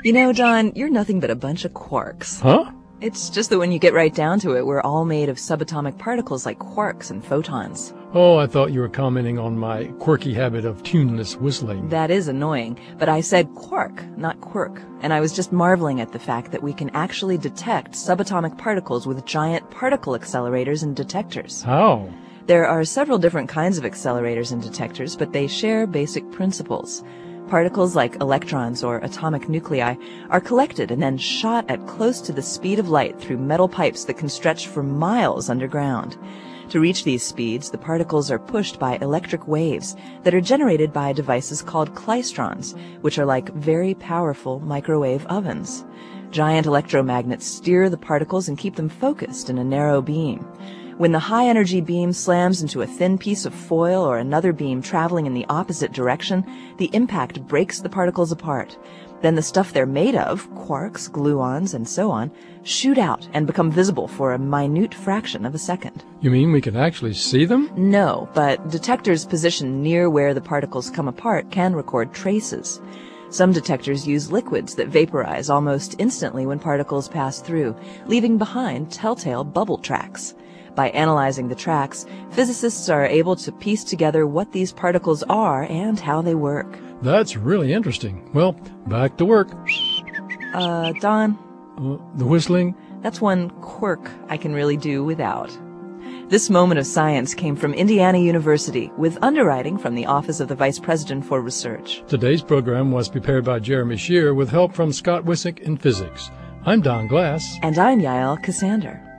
You know, Don, you're nothing but a bunch of quarks. Huh? It's just that when you get right down to it, we're all made of subatomic particles like quarks and photons. Oh, I thought you were commenting on my quirky habit of tuneless whistling. That is annoying, but I said quark, not quirk, and I was just marveling at the fact that we can actually detect subatomic particles with giant particle accelerators and detectors. How? There are several different kinds of accelerators and detectors, but they share basic principles. Particles like electrons or atomic nuclei are collected and then shot at close to the speed of light through metal pipes that can stretch for miles underground. To reach these speeds, the particles are pushed by electric waves that are generated by devices called klystrons, which are like very powerful microwave ovens. Giant electromagnets steer the particles and keep them focused in a narrow beam. When the high-energy beam slams into a thin piece of foil or another beam traveling in the opposite direction, the impact breaks the particles apart. Then the stuff they're made of, quarks, gluons, and so on, shoot out and become visible for a minute fraction of a second. You mean we can actually see them? No, but detectors positioned near where the particles come apart can record traces. Some detectors use liquids that vaporize almost instantly when particles pass through, leaving behind telltale bubble tracks. By analyzing the tracks, physicists are able to piece together what these particles are and how they work. That's really interesting. Well, back to work. Don? The whistling? That's one quirk I can really do without. This moment of science came from Indiana University with underwriting from the Office of the Vice President for Research. Today's program was prepared by Jeremy Shear with help from Scott Wissick in physics. I'm Don Glass. And I'm Yael Cassander.